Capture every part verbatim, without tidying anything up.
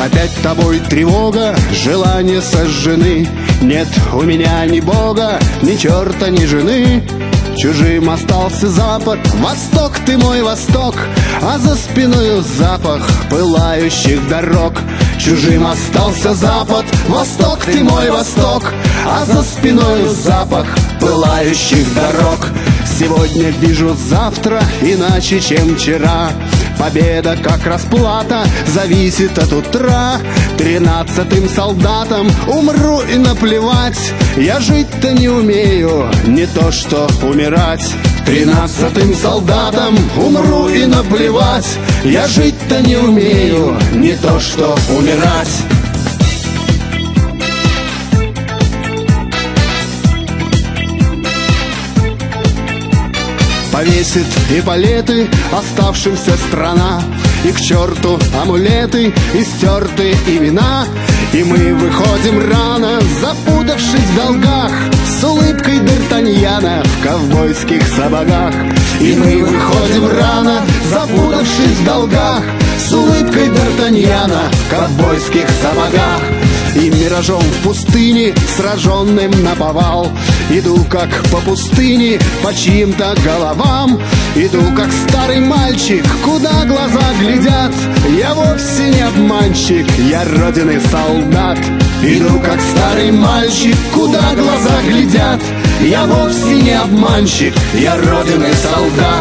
Опять тобой тревога, желания сожжены. Нет у меня ни бога, ни черта, ни жены. Чужим остался запад, восток ты мой восток, а за спиною запах пылающих дорог. Чужим остался запад, восток ты мой восток, а за спиною запах пылающих дорог. Сегодня вижу завтра иначе, чем вчера. Победа, как расплата, зависит от утра. Тринадцатым солдатом умру и наплевать. Я жить-то не умею, не то что умирать. Тринадцатым солдатом умру и наплевать. Я жить-то не умею, не то что умирать. Повесит эполеты оставшимся страна, и к черту амулеты, и стертые имена. И мы выходим рано, запутавшись в долгах, с улыбкой Д'Артаньяна в ковбойских сапогах. И мы выходим рано, запутавшись в долгах, с улыбкой Д'Артаньяна в ковбойских сапогах. И миражом в пустыне, сраженным наповал, иду как по пустыне, по чьим-то головам. Иду как старый мальчик, куда глаза глядят. Я вовсе не обманщик, я родины солдат. Иду как старый мальчик, куда глаза глядят. Я вовсе не обманщик, я родины солдат.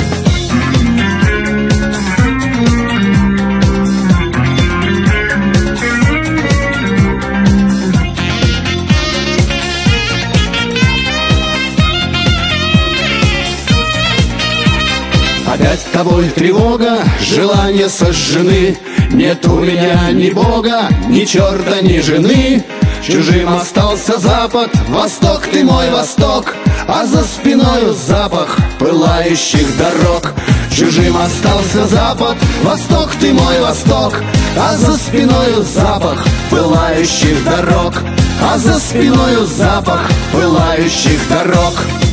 Опять тобой тревога, желания сожжены. Нет у меня ни бога, ни черта, ни жены. Чужим остался запад, восток ты мой восток, а за спиною запах пылающих дорог. Чужим остался запад, восток ты мой восток, а за спиною запах пылающих дорог. А за спиною запах пылающих дорог.